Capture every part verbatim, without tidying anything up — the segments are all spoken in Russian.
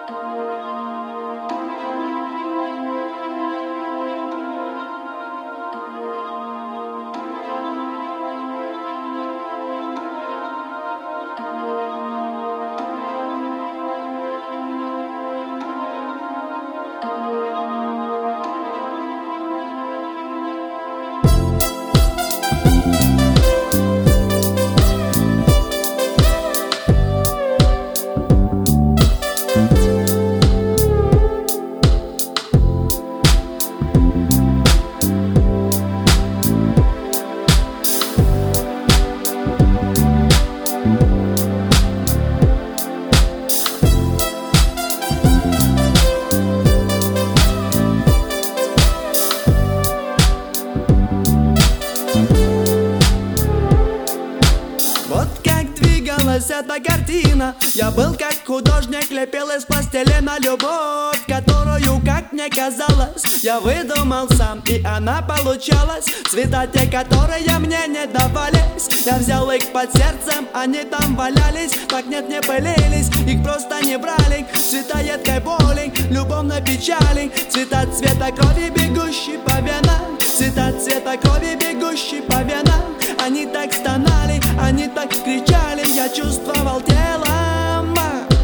Эта картина. Я был как художник, лепил из пластилина любовь, которую, как мне казалось, я выдумал сам, и она получалась. Цвета те, которые мне не давались, я взял их под сердцем, они там валялись. Так нет, не пылились, их просто не брали. Цвета едкой боли, любовной печали, цвета цвета крови, бегущей по венам, цвета цвета крови, бегущей по венам. Они так стонали, они так кричали, я чувствовал телом.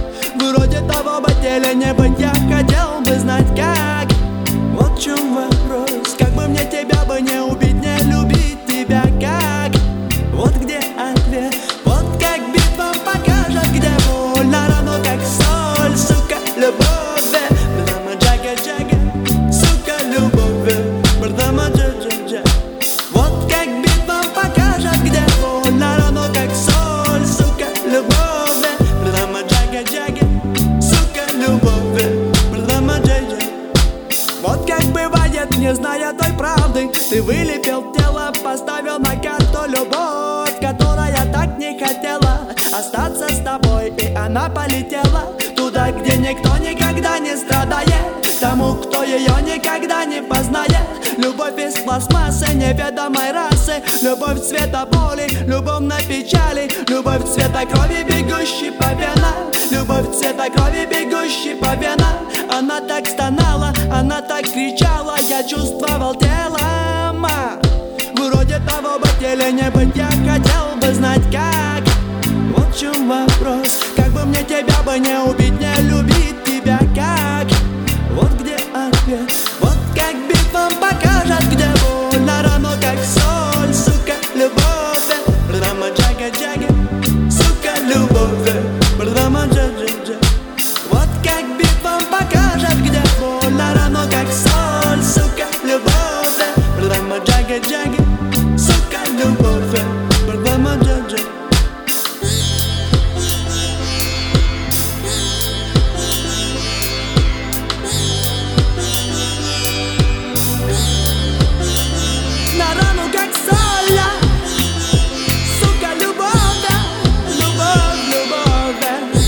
Вроде того бы теле не быть, я хотел бы знать как. Вот в чем вопрос, как бы мне тебя бы не убить, не любить тебя как. Вот где ответ, вот как битва покажет, где больно, равно как соль, сука, любовь. Брдама джага джага, сука, любовь. Брдама джага джага. Вот как битва покажет, где больно, равно как соль, сука, любовь. Брдама джага джага, сука, любовь. Брдама джага. Вот как бывает, не зная той правды, ты вылепил тело, поставил на карту любовь, которая так не хотела остаться с тобой, и она полетела туда, где никто никогда не страдает, тому, кто ее никогда не познает. Любовь из пластмассы неведомой расы, любовь цвета боли, любовной печали, любовь цвета крови, бегущей по венам, любовь цвета крови, бегущей по венам. Она так стонала, она так кричала, я чувствовал телом. Вроде того бы теле не быть, я хотел бы знать как. Вот в чем вопрос, как бы мне тебя бы не убить, не любить тебя как. Вот где ответ, вот как битва покажет, где больно, равно как соль, сука, любовь. Брдама джага джага, сука, любовь. Брдама джага джага. Вот как битва покажет, где больно, равно как соль, сука, любовь. Брдама джага джага, сука, любовь. Брдама джага джага. На рану как соль, сука, любовь, любовь, любовь,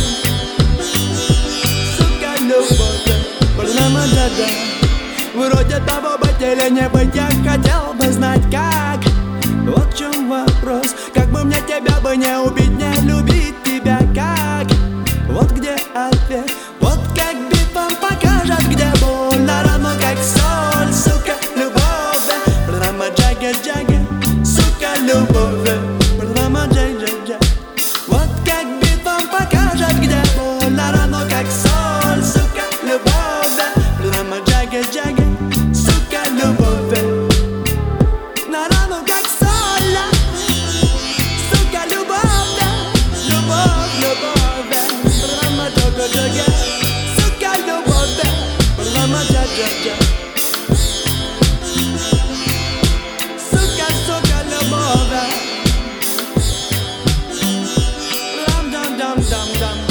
сука, любовь. Брдама джага. Вроде того бы теле не быть, я хотел бы знать как. Вот в чем вопрос, как бы мне тебя бы не убить, не любить тебя как. Вот где ответ, вот как битва покажет, где больно, равно как соль, сука, любовь. Брдама джага джага, сука, любовь. Брдама джага джага. Вот как битва покажет, где больно, равно как соль, сука, любовь. Брдама джага джага, сука, любовь. На рану как соль, сука, любовь, любовь, любовь. Брдама джага джага, сука, любовь. Брдама джага джага. Сука, сука, любовь. Дам дам дам дам дам.